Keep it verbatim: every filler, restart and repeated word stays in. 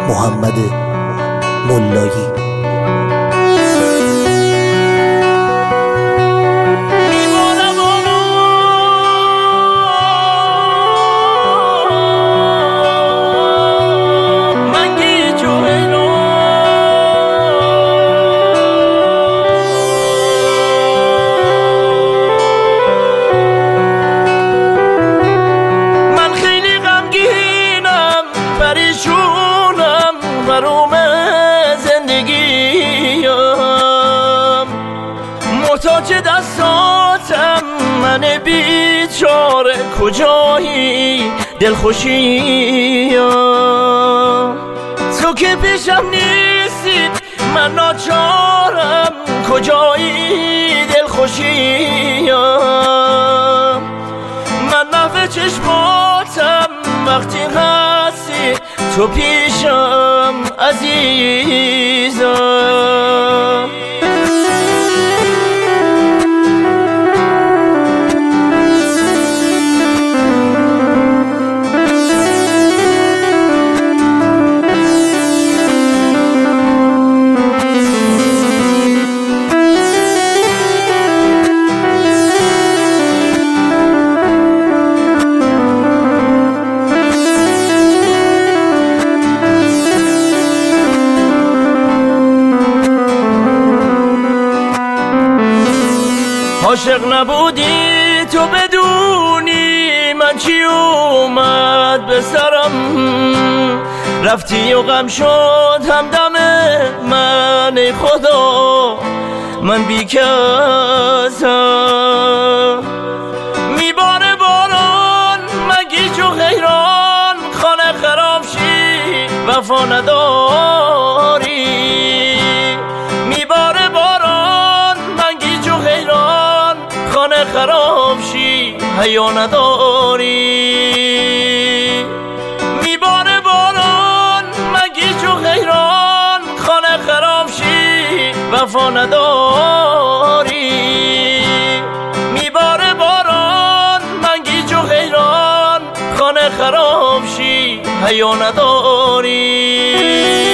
محمد ملایی. محتاج دستاتم من بیچاره، کجایی دلخوشیم؟ تو که پیشم نیستی من ناچارم، کجایی دلخوشیم؟ من محو چشماتم وقتی هستی تو پیشم عزیزم. عاشق نبودی تو بدونی من چی اومد به سرم، رفتی و غم شد همدم من، ای خدا من بیکسم. میباره باران مگیج و حیران، خانه خراب شی وفا نداری. میباره باران مگیج و حیران، خانه خراب شی حیا نداری. میباره باران مگیج و حیران، خانه خراب شی وفا نداری. میباره باران مگیج و حیران، خانه خراب شی حیا نداری.